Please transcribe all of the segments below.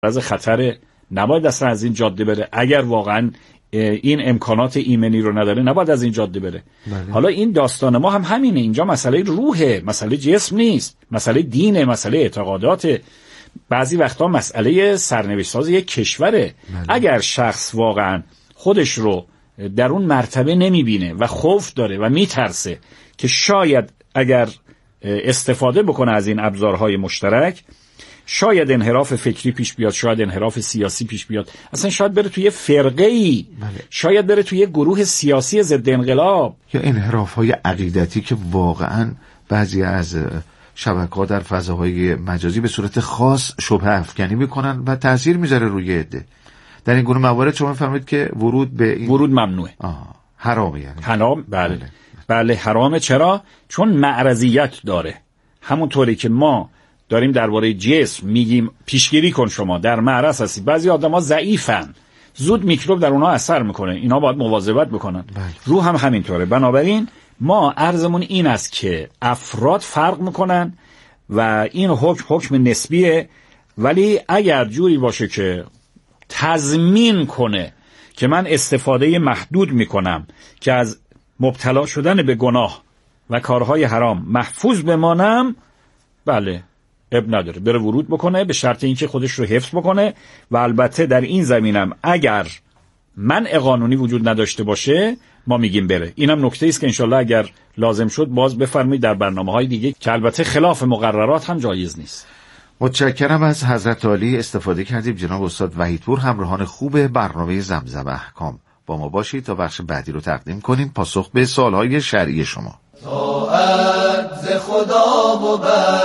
از خطر، نباید اصلا از این جاده بره. اگر واقعا این امکانات ایمنی رو نداره نباید از این جاده بره. بله. حالا این داستان ما هم همینه، اینجا مسئله روحه، مسئله جسم نیست، مسئله دینه، مسئله اعتقاداته، بعضی وقتا مسئله سرنوشت ساز یک کشوره. بله. اگر شخص واقعا خودش رو در اون مرتبه نمیبینه و خوف داره و میترسه که شاید اگر استفاده بکنه از این ابزارهای مشترک شاید انحراف فکری پیش بیاد، شاید انحراف سیاسی پیش بیاد، اصلا شاید بره توی فرقه‌ای. بله. شاید بره توی گروه سیاسی ضد انقلاب، یا انحراف‌های عقیدتی که واقعا بعضی از شبکه‌ها در فضاهای مجازی به صورت خاص شبهه افکنی میکنن و تاثیر میذاره روی عده. در این گونه موارد شما فهمید که ورود به این ورود ممنوعه. حرامه. یعنی حرام. بله. بله حرامه. چرا؟ چون معرضیت داره. همونطوری که ما داریم درباره جسم میگیم پیشگیری کن، شما در معرض هستی. بعضی آدم‌ها ضعیفن، زود میکروب در اونها اثر میکنه، اینا باید مواظبت بکنن. روح هم همینطوره. بنابراین ما عرضمون این است که افراد فرق میکنن و این حکم نسبیه، ولی اگر جوری باشه که تضمین کنه که من استفاده محدود میکنم که از مبتلا شدن به گناه و کارهای حرام محفوظ بمانم، بله اب نداره، بره ورود بکنه، به شرط اینکه خودش رو حفظ بکنه. و البته در این زمینم اگر منع قانونی وجود نداشته باشه ما میگیم بره. اینم نکته است که انشالله اگر لازم شد باز بفرمایید در برنامه‌های دیگه که البته خلاف مقررات هم جایز نیست. متشکرم از حضرت عالی استفاده کردیم. جناب استاد وحیدپور همراهان خوب برنامه زمزم احکام، با ما باشید تا بخش بعدی رو تقدیم کنیم، پاسخ به سوالهای شرعی شما. طاعت ز خدا و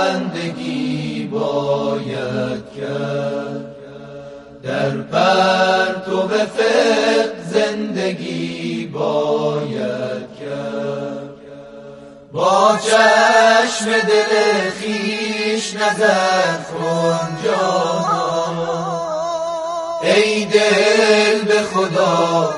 بندگی باید کرد، در پرتو فقه زندگی باید کرد، با چشم دل خویش نظر کن جانا، ای دل به خدا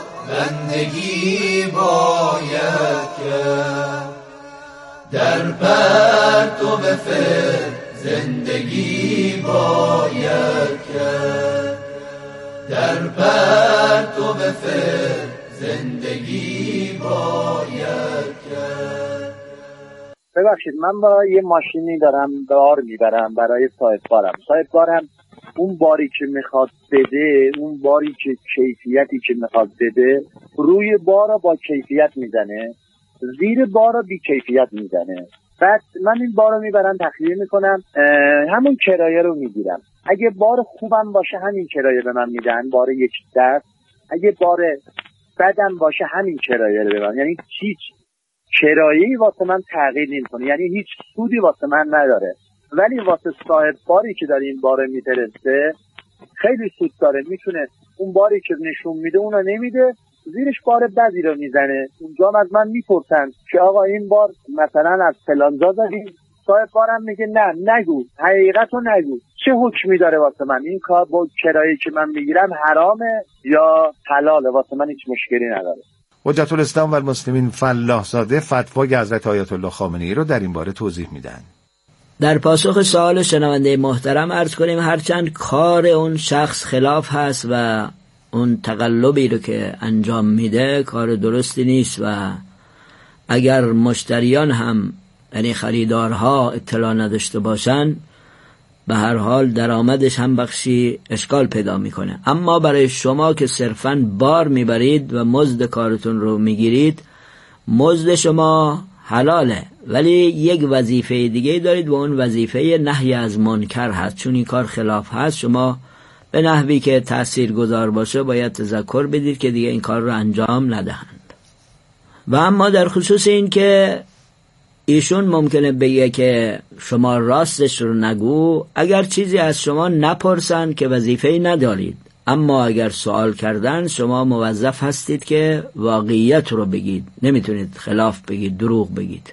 بندگی باید کرد، در پرتو فقه زندگی باید کرد، در پرتو فقه زندگی باید کرد. ببخشید من با یه ماشینی دارم بار میبرم برای صاحبکارم اون باری که میخواد بده، اون باری که کیفیتی که میخواد بده، روی بار با کیفیت میزنه، زیر بار بی کیفیت میزنه. بعد من این بار رو میبرم تخلیه میکنم، همون کرایه رو میگیرم. اگه بار خوبم باشه همین کرایه به من میدن، بار یک دست. اگه بار بدم باشه همین کرایه رو به من، یعنی هیچ کرایه‌ای واسه من تغییر نمیکنه، یعنی هیچ سودی واسه من نداره. ولی واسه صاحب باری که داره این بار میفرسته خیلی سود داره، میتونه اون باری که نشون میده اونو نمیده، زیرش بار بدی رو میزنه. اونجا از من میپرسن که آقا این بار مثلا از فلانجا زدیم، صاحب بارم میگه نه نگو، حقیقتو نگو، چه حکمی داره واسه من؟ این کار با کرایه‌ای که من میگیرم حرامه یا حلاله؟ واسه من هیچ مشکلی نداره. حجت الاسلام و المسلمین فلاح زاده فتوای حضرت آیت الله خامنه‌ای رو در این باره توضیح میدن. در پاسخ سوال شنونده محترم عرض کنیم هرچند کار اون شخص خلاف هست و اون تقلبی رو که انجام میده کار درستی نیست و اگر مشتریان هم یعنی خریدارها اطلاع نداشته باشن به هر حال درآمدش هم بخشی اشکال پیدا میکنه. اما برای شما که صرفاً بار میبرید و مزد کارتون رو میگیرید، مزد شما حلاله، ولی یک وظیفه دیگه دارید و اون وظیفه نهی از منکر هست. چون این کار خلاف هست شما به نحوی که تاثیرگذار باشه باید تذکر بدید که دیگه این کار رو انجام ندهند. و اما در خصوص این که ایشون ممکنه بگه که شما راستش رو نگو، اگر چیزی از شما نپرسن که وظیفه‌ای ندارید، اما اگر سوال کردن شما موظف هستید که واقعیت رو بگید، نمیتونید خلاف بگید، دروغ بگید.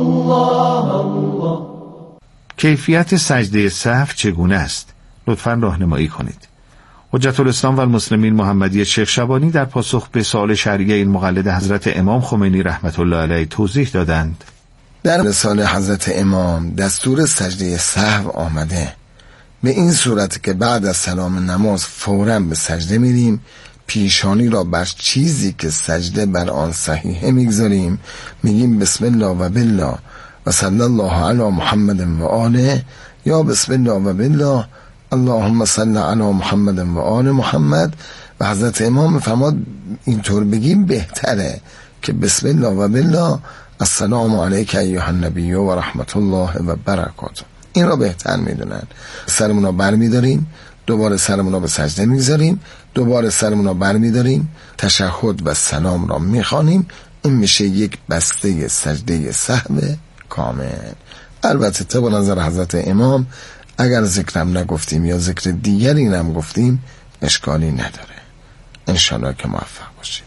الله کیفیت سجده سهو چگونه است؟ لطفاً راهنمایی کنید. حجت الاسلام و المسلمین محمدی شیخ شبانی در پاسخ به سوال شرعی این مقلد حضرت امام خمینی رحمت الله علیه توضیح دادند. در رساله حضرت امام دستور سجده سهو آمده، به این صورت که بعد از سلام نماز فوراً به سجده میریم، پیشانی را بر چیزی که سجده بر آن صحیحه میگذاریم، میگیم بسم الله و بالله و صلی الله علی محمد و آله، یا بسم الله و بالله اللهم صل علی محمد و آل محمد. و حضرت امام فرماد اینطور بگیم بهتره که بسم الله و بالله السلام علیک ایها النبی و رحمت الله و برکاته. این را بهتر میدونن. سرمون را بر میداریم، دوباره سرمون را به سجده میگذاریم، دوباره سرمون را بر میداریم، تشهد و سلام را میخوانیم. این میشه یک بسته سجده سهو کامل. البته طبق نظر حضرت امام اگر ذکرم نگفتیم یا ذکر دیگری هم گفتیم اشکالی نداره. انشالله که موفق باشید.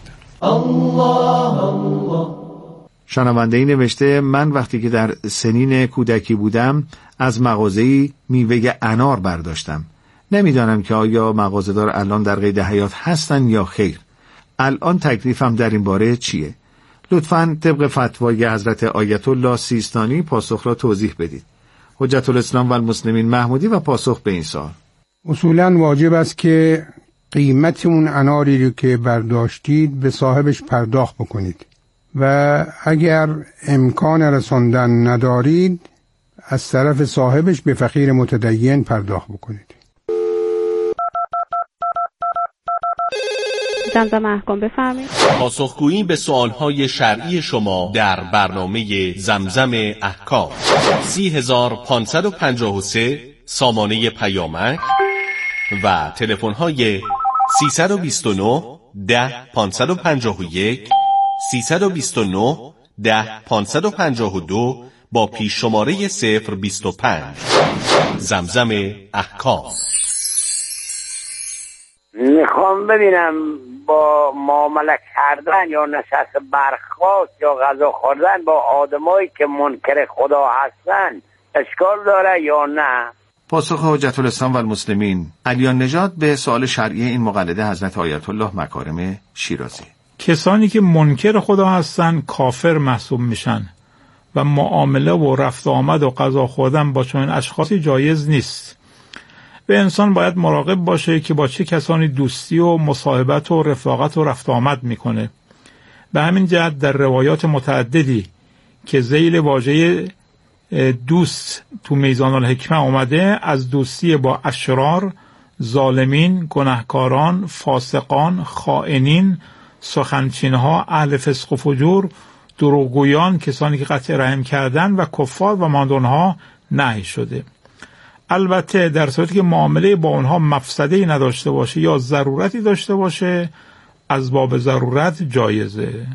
شنونده‌ای نوشته من وقتی که در سنین کودکی بودم از مغازه‌ای میوه انار برداشتم. نمیدانم که آیا مغازه‌دار الان در قید حیات هستن یا خیر. الان تکلیفم در این باره چیه؟ لطفاً طبق فتوای حضرت آیت الله سیستانی پاسخ را توضیح بدید. حجت الاسلام و المسلمین محمودی و پاسخ به این سوال. اصولاً واجب است که قیمت اون اناری رو که برداشتید به صاحبش پرداخت بکنید و اگر امکان رساندن ندارید از طرف صاحبش به فقیر متدین پرداخت بکنید. زمزم احکام بفرمایید. پاسخگویی به سوالهای شرعی شما در برنامه زمزم احکام 30553 سامانه پیامک و تلفن‌های 329 10 551 329 10 552 با پیش شماره 025. زمزم احکام. میخوام ببینم با معامله کردن یا نشست برخاست یا غذا خوردن با آدمایی که منکر خدا هستن اشکال داره یا نه؟ پاسخ حجت الاسلام و المسلمین علیان نژاد به سوال شرعی این مقلده حضرت آیت الله مکارم شیرازی. کسانی که منکر خدا هستن کافر محسوب میشن و معامله و رفت آمد و غذا خوردن با چنین اشخاصی جایز نیست. و انسان باید مراقب باشه که با چه کسانی دوستی و مصاحبت و رفاقت و رفت آمد میکنه. به همین جهت در روایات متعددی که ذیل واژه دوست تو میزان الحکمه اومده، از دوستی با اشرار، ظالمین، گناهکاران، فاسقان، خائنین، سخنچینها، اهل فسق و فجور، دروغگویان، کسانی که قطع رحم کردن و کفار و مانند آنها نهی شده. البته در صورتی که معامله با اونها مفسده‌ای نداشته باشه یا ضرورتی داشته باشه از باب ضرورت جایزه.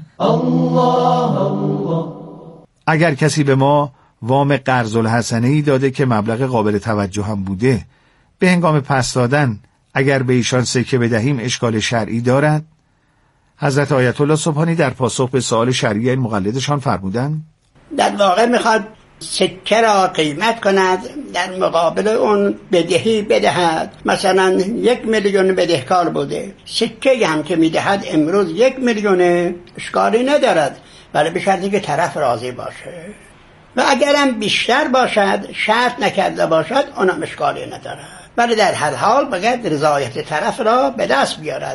اگر کسی به ما وام قرض الحسنه‌ای داده که مبلغ قابل توجه هم بوده، به هنگام پس دادن اگر به ایشان سکه بدهیم اشکال شرعی دارد؟ حضرت آیت الله سبحانی در پاسخ به سوال شرعی این مقلدشان فرمودند در واقع میخواد سکه را قیمت کند در مقابل اون بدهی بدهد. مثلا 1 میلیون بدهکار بوده، سکه هم که میدهد امروز 1 میلیون اشکالی ندارد، ولی به شرطی که طرف راضی باشه و اگرم بیشتر باشد شرط نکرده باشد اونم اشکالی ندارد، ولی در هر حال باید رضایت طرف را به دست بیارد.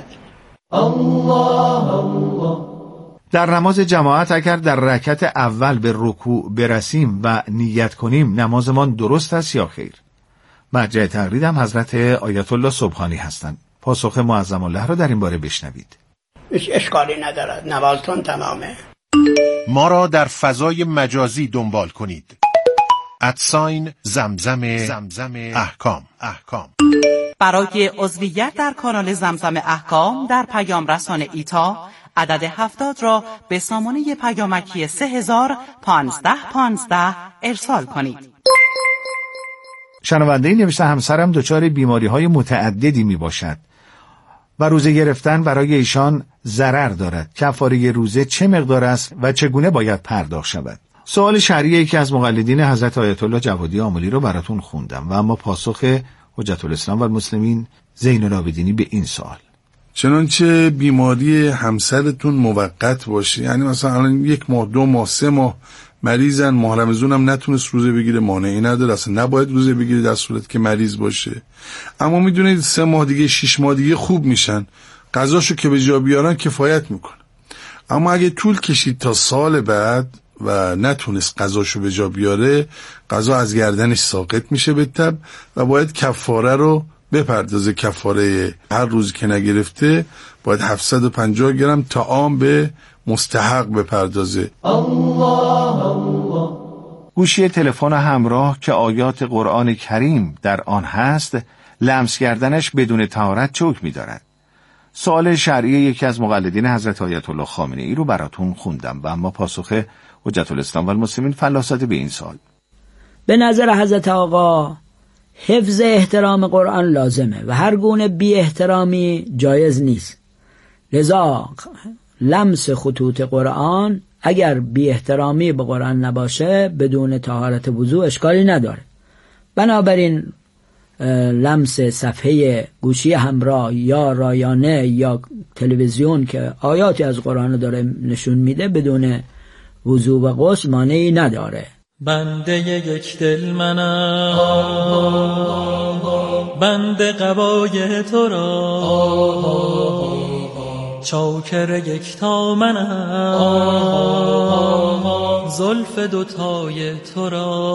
در نماز جماعت اگر در رکعت اول به رکوع برسیم و نیت کنیم نمازمان درست است یا خیر؟ مرجع تقلیدم حضرت آیت الله سبحانی هستند. پاسخ معظم الله را در این باره بشنوید. اشکالی ندارد، نمازتون تمامه. ما را در فضای مجازی دنبال کنید. @زمزم احکام. برای عضویت در کانال زمزم احکام در پیام رسان ایتا عدد 70 را به سامانه پیامکی 301515 ارسال کنید. شنونده‌ای نوشته همسرم دچار بیماری‌های متعددی میباشد و روزه گرفتن برای ایشان ضرر دارد. کفاره روزه چه مقدار است و چگونه باید پرداخت شود؟ سوال شرعی که از مقلدین حضرت آیت الله جوادی آملی رو براتون خوندم و اما پاسخ حجت الاسلام و المسلمین زین العابدینی به این سوال: چنانچه بیماری همسرتون موقت باشه، یعنی مثلا الان 1 ماه 2 ماه 3 ماه مریضن، ماه رمضان هم نتونست روزه بگیره، مانعی نداره، اصلا نباید روزه بگیره در صورتی که مریض باشه. اما میدونید 3 ماه دیگه 6 ماه دیگه خوب میشن، قضاشو که به جا بیارن کفایت میکنه. اما اگه طول کشید تا سال بعد و نتونست قضاشو به جا بیاره، قضا از گردنش ساقط میشه به تبع و باید کفاره رو بپردازه. کفاره هر روزی که نگرفته باید 750 گرم طعام به مستحق بپردازه. گوشی تلفن همراه که آیات قرآن کریم در آن هست، لمس کردنش بدون طهارت چه حکمی دارد؟ سوال شرعی یکی از مقلدین حضرت آیت الله خامنه‌ای رو براتون خوندم و اما پاسخ حجت الاسلام و المسلمین فلاسفه به این سوال. به نظر حضرت آقا حفظ احترام قرآن لازمه و هر گونه بی احترامی جایز نیست. لذا لمس خطوط قرآن اگر بی احترامی به قرآن نباشه بدون طهارت وضو اشکالی نداره. بنابراین لمس صفحه گوشی همراه یا رایانه یا تلویزیون که آیاتی از قرآن داره نشون میده بدون وضو و غسل مانعی نداره. بنده یک دل منم، بنده قبای تو را، چاکر یکتا منم، زلف دوتای تو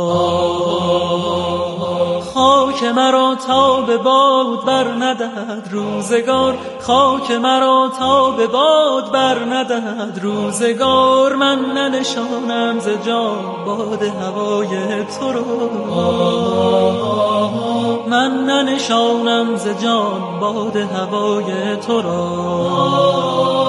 را. خاک مرا تا به باد بر ندهد روزگار، خاک مرا تا به باد بر ندهد روزگار. من ننشانم ز جا باد هوای تو را، من ننشانم ز جان باد هوای تو را.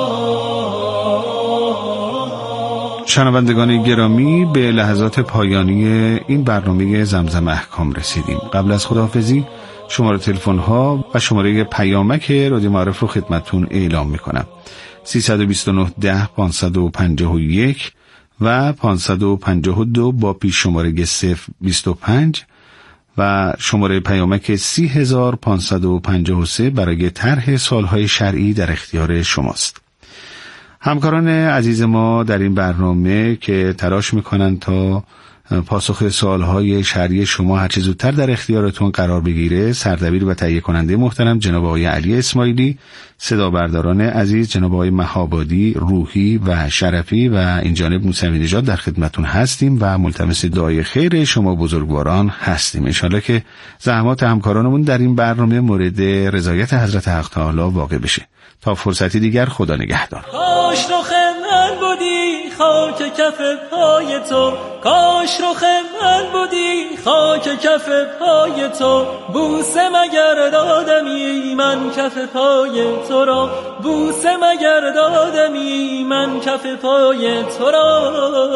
شنوندگان گرامی، به لحظات پایانی این برنامه زمزم احکام رسیدیم. قبل از خداحافظی شماره تلفن ها و شماره پیامک رادیو معارف رو خدمتتون اعلام میکنم: 329 10 551 و 552 با پیش شماره 025 و شماره پیامک 30553 برای طرح سوالهای شرعی در اختیار شماست. همکاران عزیز ما در این برنامه که تلاش میکنن تا پاسخ سوالهای شرعی شما هر چه زودتر در اختیارتون قرار بگیره، سردبیر و تهیه کننده محترم جناب آقای علی اسماعیلی، صدا برداران عزیز جناب آقای مهابادی، روحی و شرفی و این جانب موسوی نژاد در خدمتون هستیم و ملتمس دعای خیر شما بزرگواران هستیم. انشالله که زحمات همکارانمون در این برنامه مورد رضایت حضرت حق تعالی واقع بشه. تا فرصتی دیگر، خدا نگهدار. کاش رخ من بودی خاک کف پای تو، کاش رخ من بودی خاک کف پای تو. بوسه مگر دادمی من کف پای تو را، بوسه مگر دادمی من کف پای تو را.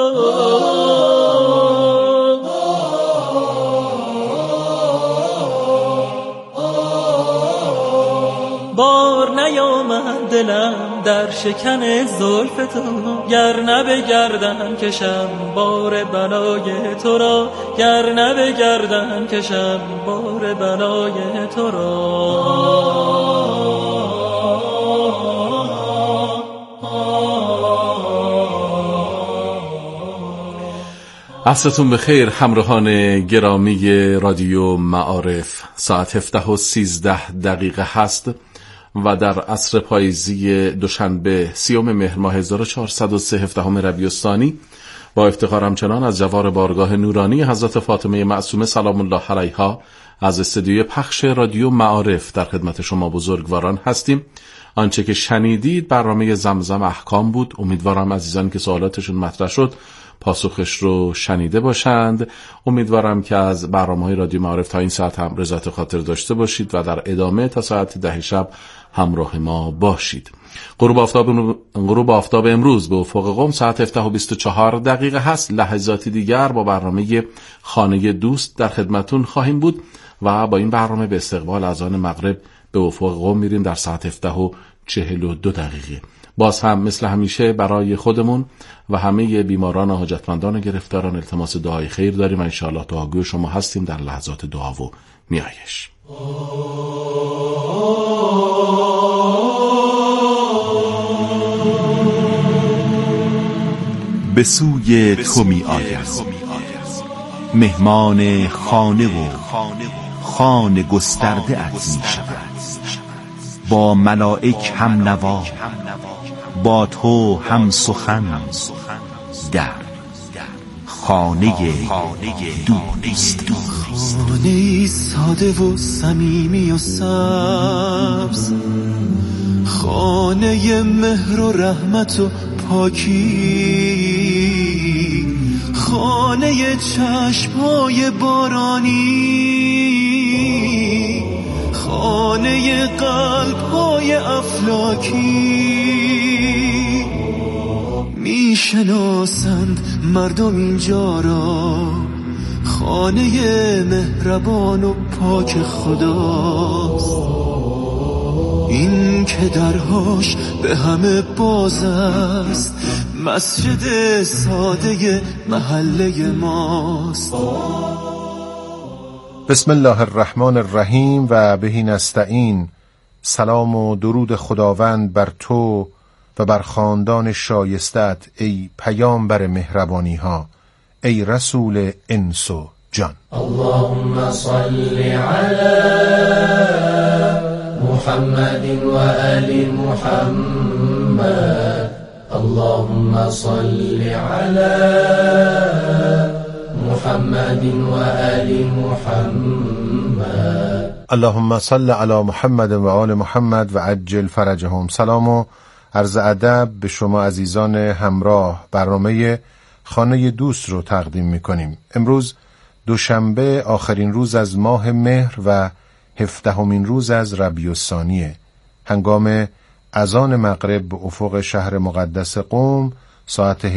بار نیامد دلم در شکن زلف تو، گر نه به گردن کشم بار بلای تو را، گر نه به گردن کشم بار بلای تو را. عصرتون بخیر همراهان گرامی رادیو معارف. ساعت 17:13 هست و در عصر پاییزی دوشنبه 30 مهر ماه 1403 17 ربیع الثانی با افتخار همچنان از جوار بارگاه نورانی حضرت فاطمه معصومه سلام الله علیها از استودیوی پخش رادیو معارف در خدمت شما بزرگواران هستیم. آنچه که شنیدید برنامه زمزم احکام بود. امیدوارم عزیزان که سوالاتشون مطرح شد پاسخش رو شنیده باشند. امیدوارم که از برنامه‌های رادیو معارف تا این ساعت هم رضایت خاطر داشته باشید و در ادامه تا ساعت 10 شب همراه ما باشید. غروب آفتاب امروز به افق قم ساعت 7:24 هست. لحظاتی دیگر با برنامه خانه دوست در خدمتون خواهیم بود و با این برنامه به استقبال اذان مغرب به افق قم میریم در ساعت 7:42. باز هم مثل همیشه برای خودمون و همه بیماران و حاجتمندان و گرفتاران التماس دعای خیر داریم و انشاءالله دعاگوی شما هستیم در لحظات دعا و نیایش. به سوی تو می آید، مهمان خانه و خانه گسترده ات می شود، با ملائک هم نوا، با تو هم سخن، در خانه دوست. خانه ساده و صمیمی و سبز، خانه مهر و رحمت و پاکی، خانه چشم‌های بارانی، خانه قلب‌های افلاکی. میشناسند مردم اینجا را خانه مهربان و پاک خداست، این که درهاش به همه باز است، مسجد ساده محله ماست. بسم الله الرحمن الرحیم و بهی نستعین. سلام و درود خداوند بر تو و بر خاندان شایستت ای پیامبر مهربانی ها، ای رسول انس و جان. اللهم صل علی محمد و آل محمد، اللهم صل علی محمد و آل محمد. اللهم صل علی محمد و آل محمد و عجل فرجهم. سلام و عرض ادب به شما عزیزان همراه. برنامه خانه دوست رو تقدیم میکنیم. امروز دوشنبه آخرین روز از ماه مهر و 17مین روز از ربیع الثانیه. هنگام اذان مغرب به افق شهر مقدس قم ساعت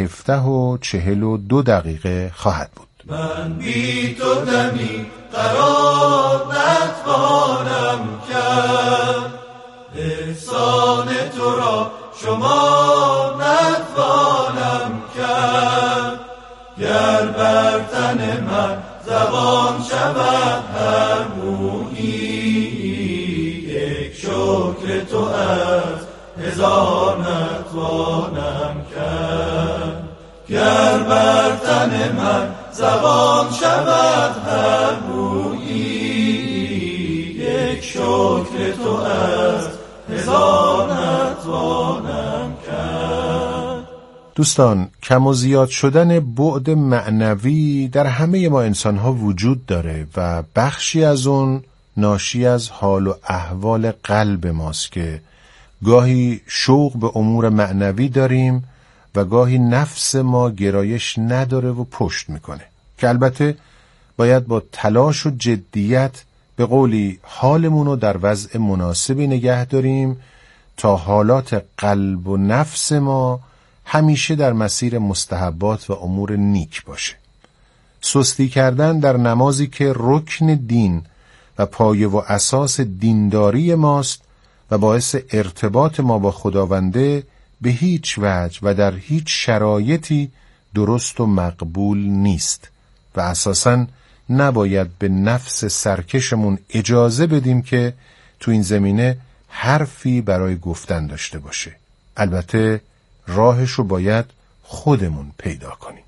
17:42 خواهد بود. من بی تو دمی قرار نتوانم کرد، احسان تو را شما نتوانم کرد. گر بر تن من زبان شود هر مویی، یک شکر تو از هزار نتوانم کرد. گر بر تن من زبان شود هر مویی، یک شکر تو از هزار نتوانم کرد. دوستان، کم و زیاد شدن بعد معنوی در همه ما انسان‌ها وجود داره و بخشی از اون ناشی از حال و احوال قلب ماست که گاهی شوق به امور معنوی داریم و گاهی نفس ما گرایش نداره و پشت میکنه، که البته باید با تلاش و جدیت به قولی حالمون رو در وضع مناسبی نگه داریم تا حالات قلب و نفس ما همیشه در مسیر مستحبات و امور نیک باشه. سستی کردن در نمازی که رکن دین و پایه و اساس دینداری ماست و باعث ارتباط ما با خداونده به هیچ وجه و در هیچ شرایطی درست و مقبول نیست و اساساً نباید به نفس سرکشمون اجازه بدیم که تو این زمینه حرفی برای گفتن داشته باشه. البته راهشو باید خودمون پیدا کنیم.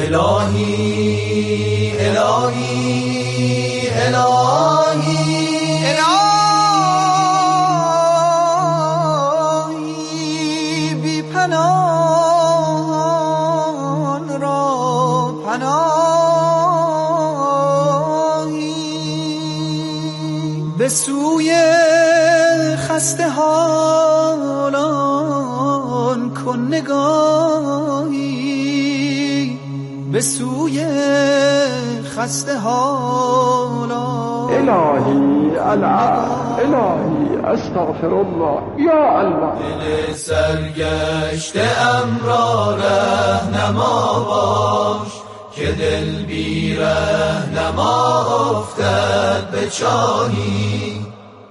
الهی الهی الهی الهی بی پناهان را پناهی، به سوی خسته حالان کن نگاهی، به سوی خسته حالان. الهی الهی استغفر الله یا الله. دل سرگشته ام را رهنما باش، که دل بی رهنما افتد به چاهی.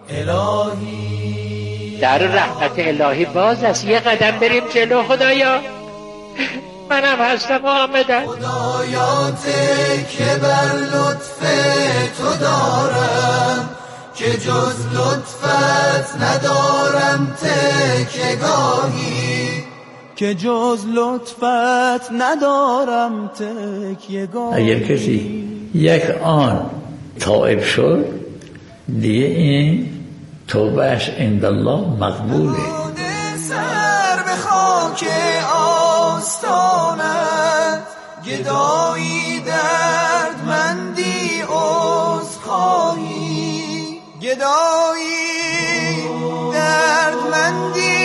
الهی در رحمت الهی باز است، یه قدم بریم جلو. خدایا منم هستم آمدم. خدایا تکیه بر لطف تو دارم، که جز لطفت ندارم تکیه‌گاهی. که جز لطفت ندارم تکیه‌گاه. اگر کسی یک آن تائب شد دیگه این توبهش عند الله مقبوله. سر به خاک آستانت گدایی دردمندی عذرخواهی، گدایی دردمندی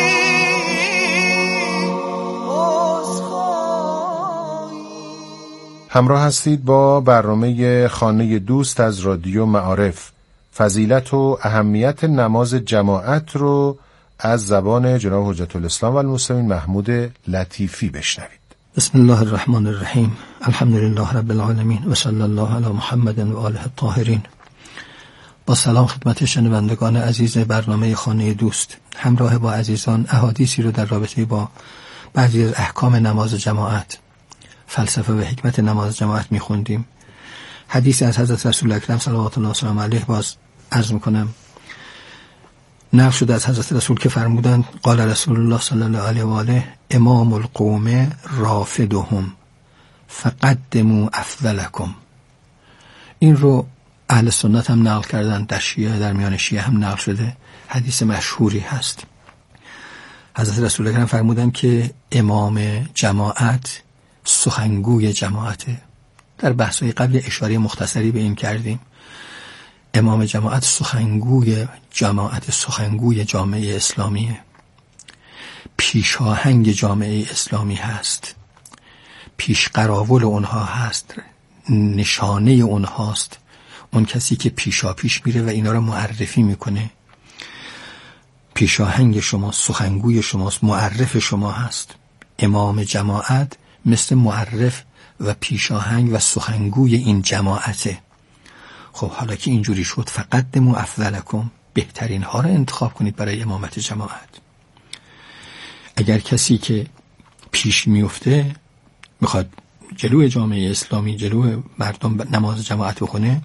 عذرخواهی. همراه هستید با برنامه خانه دوست از رادیو معارف. فضیلت و اهمیت نماز جماعت رو از زبان جناب حجت الاسلام و المسلمین محمود لطیفی بشنوید. بسم الله الرحمن الرحیم. الحمد لله رب العالمین و صلی الله علی محمد و آله الطاهرین. با سلام خدمت شنوندگان عزیز برنامه خانه دوست. همراه با عزیزان احادیثی رو در رابطه با بعضی از احکام نماز جماعت، فلسفه و حکمت نماز جماعت میخوندیم. حدیثی از حضرت رسول اکرم صلوات الله وسلامه علیه باز عرض میکنم نقل شده از حضرت رسول که فرمودند قال رسول الله صلی الله علیه و آله امام القوم رافدهم فقدموا افضلکم. این رو اهل سنت هم نقل کردن، در شیعه، در میان شیعه هم نقل شده، حدیث مشهوری هست. حضرت رسول اکرم فرمودند که امام جماعت سخنگوی جماعته. در بحث‌های قبل اشاره مختصری به این کردیم. امام جماعت سخنگوی جماعت، سخنگوی جامعه اسلامیه، پیشاهنگ جامعه اسلامی هست، پیش قراول اونها هست، نشانه اونهاست، اون کسی که پیشا پیش میره و اینا رو معرفی میکنه. پیشاهنگ شماست، سخنگوی شماست، معرف شما هست. امام جماعت مثل معرف و پیشاهنگ و سخنگوی این جماعته. خب حالا که اینجوری شد فقدموا افضلکم، بهترین ها رو انتخاب کنید برای امامت جماعت. اگر کسی که پیش میفته میخواد جلوی جامعه اسلامی، جلوی مردم نماز جماعت بخونه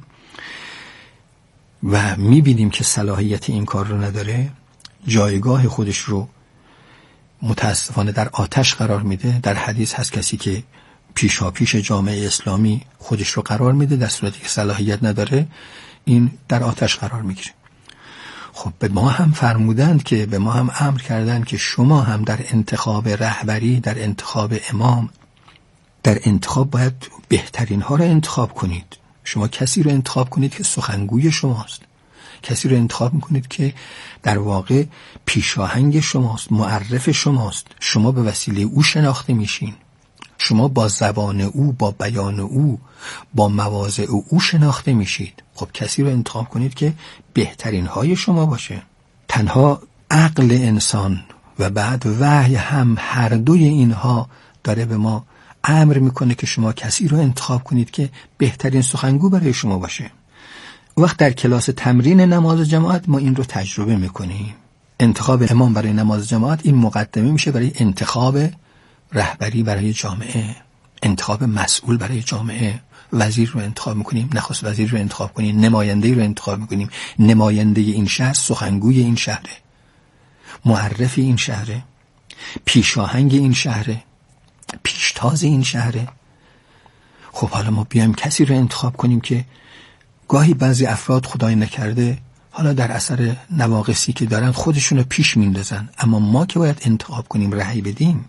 و میبینیم که صلاحیت این کار رو نداره، جایگاه خودش رو متاسفانه در آتش قرار میده. در حدیث هست کسی که پیشا پیش جامعه اسلامی خودش رو قرار میده در صورتی که صلاحیت نداره، این در آتش قرار میگیره. خب به ما هم فرمودند که، به ما هم امر کردند که شما هم در انتخاب رهبری، در انتخاب امام، در انتخاب باید بهترین ها رو انتخاب کنید. شما کسی رو انتخاب کنید که سخنگوی شماست، کسی رو انتخاب میکنید که در واقع پیشاهنگ شماست، معرف شماست. شما به وسیله او شناخته میشین، شما با زبان او، با بیان او، با مواضع او شناخته میشید. خب کسی رو انتخاب کنید که بهترین های شما باشه. تنها عقل انسان و بعد وحی هم، هر دوی اینها داره به ما امر میکنه که شما کسی رو انتخاب کنید که بهترین سخنگو برای شما باشه. وقت در کلاس تمرین نماز جماعت ما این رو تجربه میکنیم. انتخاب امام برای نماز جماعت این مقدمه میشه برای انتخاب رهبری برای جامعه، انتخاب مسئول برای جامعه. وزیر رو انتخاب میکنیم، نخست وزیر رو انتخاب کنیم، نماینده رو انتخاب میکنیم. نماینده این شهر سخنگوی این شهره، معرف این شهره، پیشاهنگ این شهره، پیشتاز این شهره. خب حالا ما بیایم کسی رو انتخاب کنیم که گاهی بعضی افراد خدای نکرده حالا در اثر نواقصی که دارن خودشون رو پیش میندازن، اما ما که باید انتخاب کنیم، رأی بدیم،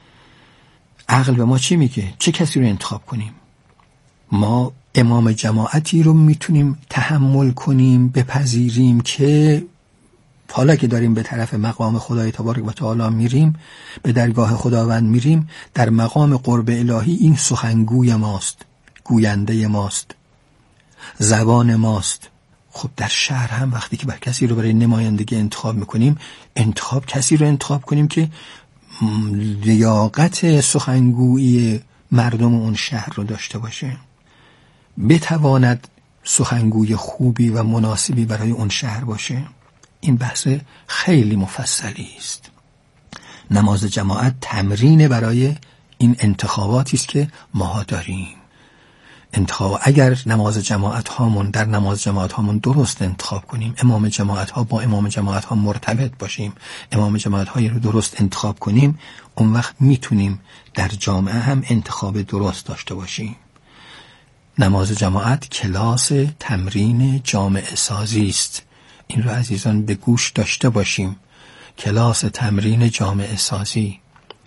عقل به ما چی میگه؟ چه کسی رو انتخاب کنیم؟ ما امام جماعتی رو میتونیم تحمل کنیم، بپذیریم که حالا که داریم به طرف مقام خدای تبارک و تعالی میریم، به درگاه خداوند میریم، در مقام قرب الهی این سخنگوی ماست، گوینده ماست، زبان ماست. خب در شهر هم وقتی که بر کسی رو برای نمایندگی انتخاب میکنیم، کسی رو انتخاب کنیم که لیاقت سخنگویی مردم اون شهر رو داشته باشه، بتواند سخنگوی خوبی و مناسبی برای اون شهر باشه. این بحث خیلی مفصلی است. نماز جماعت تمرین برای این انتخاباتی است که ما داریم. انتخاب. اگر نماز جماعت هامون در نماز جماعت هامون درست انتخاب کنیم، امام جماعت ها با امام جماعت ها مرتبط باشیم، امام جماعت هایی رو درست انتخاب کنیم، اون وقت میتونیم در جامعه هم انتخاب درست داشته باشیم. نماز جماعت کلاس تمرین جامعه سازی است. این رو عزیزان به گوش داشته باشیم. کلاس تمرین جامعه سازی.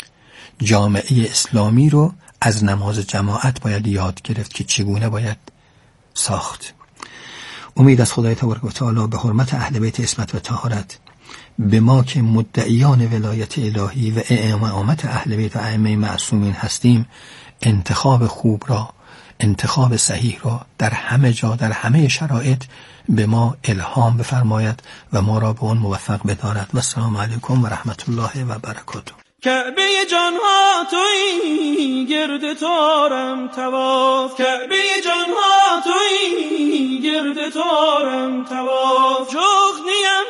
جامعه اسلامی رو از نماز جماعت باید یاد گرفت که چگونه باید ساخت. امید از خدای تبارک و تعالی به حرمت اهل بیت عصمت و طهارت به ما که مدعیان ولایت الهی و امامت اهل بیت و ائمه معصومین هستیم، انتخاب خوب را، انتخاب صحیح را در همه جا در همه شرایط به ما الهام بفرماید و ما را به آن موفق بدارد. و السلام علیکم و رحمت الله و برکاته. کعبه جانها تویی، گرد تو آرم طواف. کعبه جانها تویی، گرد تو آرم طواف. جغنیم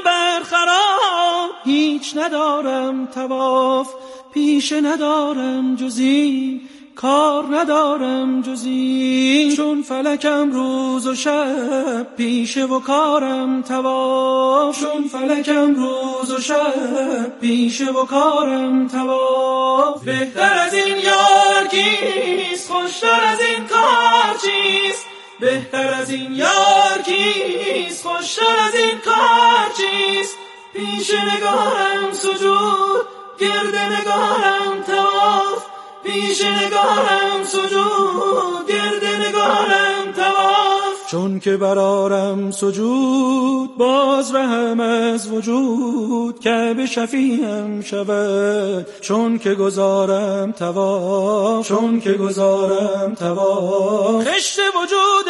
برخراب، هیچ ندارم طواف. پیشه ندارم جزی، کار ندارم جزی. چون فلکم روز و شب، پیشه و کارم طواف. چون فلکم روز و شب، پیشه و کارم طواف. بهتر از این یار کیست، خوشتر از این کار چیست. بهتر از این یار کیست، خوشتر از این کار چیست. پیش نگارم سجود، گرد نگارم طواف. پیش نگارم سجود، گرد نگارم طواف. چون که برارم سجود، باز رهم از وجود. کعبه شفیعم شود، چون که گذارم طواف. چون که گذارم طواف. خشت وجود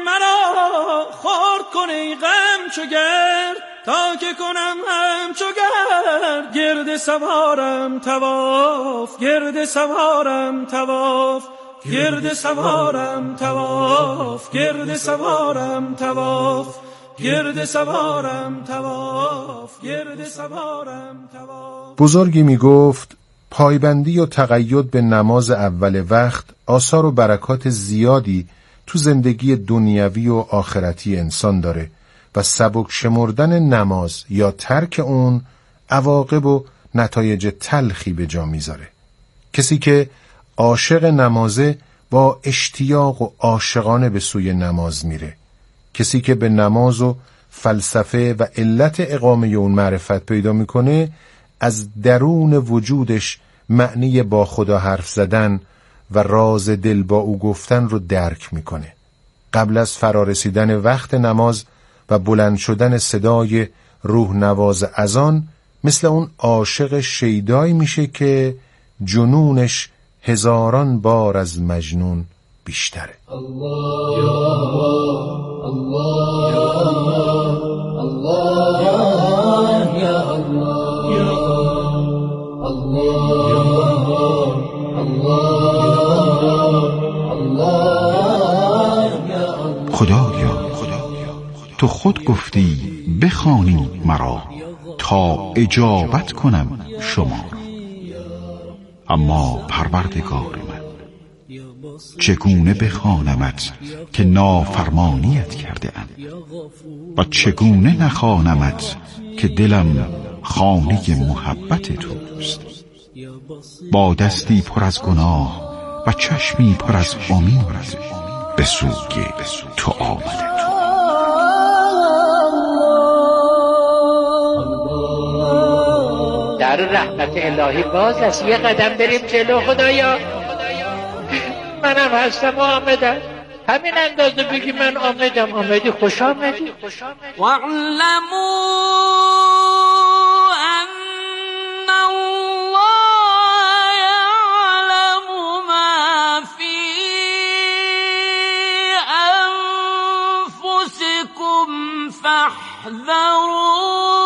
مرا خورد کن ای غم چو گرد، تا که کنم همچو گرد. گرد سوارم طواف، گرد سوارم طواف. گرد سوارم طواف، گرد سوارم طواف. گرد سوارم طواف، گرد سوارم طواف. بزرگی می گفت پایبندی و تقید به نماز اول وقت آثار و برکات زیادی تو زندگی دنیوی و آخرتی انسان داره و سبک شمردن نماز یا ترک اون عواقب و نتایج تلخی به جا میذاره. کسی که عاشق نمازه با اشتیاق و عاشقانه به سوی نماز میره. کسی که به نماز و فلسفه و علت اقامه اون معرفت پیدا میکنه، از درون وجودش معنی با خدا حرف زدن و راز دل با او گفتن رو درک میکنه. قبل از فرارسیدن وقت نماز و بلند شدن صدای روح نواز اذان، مثل اون عاشق شیدایی میشه که جنونش هزاران بار از مجنون بیشتره. الله یا الله یا الله یا الله یا الله یا الله. خدایا تو خود گفتی بخوانید مرا تا اجابت کنم شما را. اما پروردگار من، چگونه بخوانمت که نافرمانیت کرده ام و چگونه نخوانمت که دلم خانه محبت توست. با دستی پر از گناه و چشمی پر از امید به سوی تو آمده. در رحمت الهی باز است، یه قدم بریم جلو. خدایا منم هستم و آمدم، همین اندازه بگی من آمدم. آمدی، خوش آمدی. واعلموا ان الله یعلم ما فی انفسکم فاحذروا.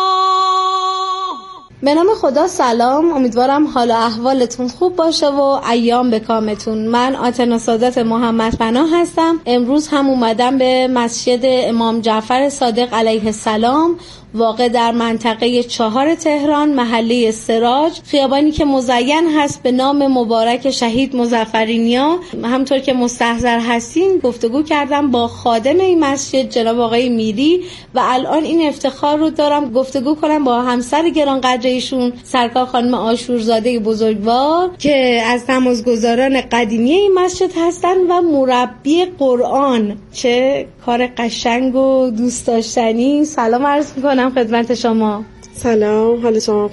به نام خدا سلام، امیدوارم حال و احوالتون خوب باشه و ایام به کامتون. من آتنا سادات محمد پناه هستم. امروز هم اومدم به مسجد امام جعفر صادق علیه السلام واقع در منطقه 4 تهران، محله سراج، خیابانی که مزین هست به نام مبارک شهید مظفرینیا. همطور که مستحضر هستین گفتگو کردم با خادم این مسجد جناب آقای میری و الان این افتخار رو دارم گفتگو کنم با همسر گرانقدر ایشون سرکار خانم عاشورزاده بزرگوار که از نمازگزاران قدیمی این مسجد هستن و مربی قرآن. چه کار قشنگ و دوست داشتنی. سلام عرض میکنم خدمت شما. سلام، حال شما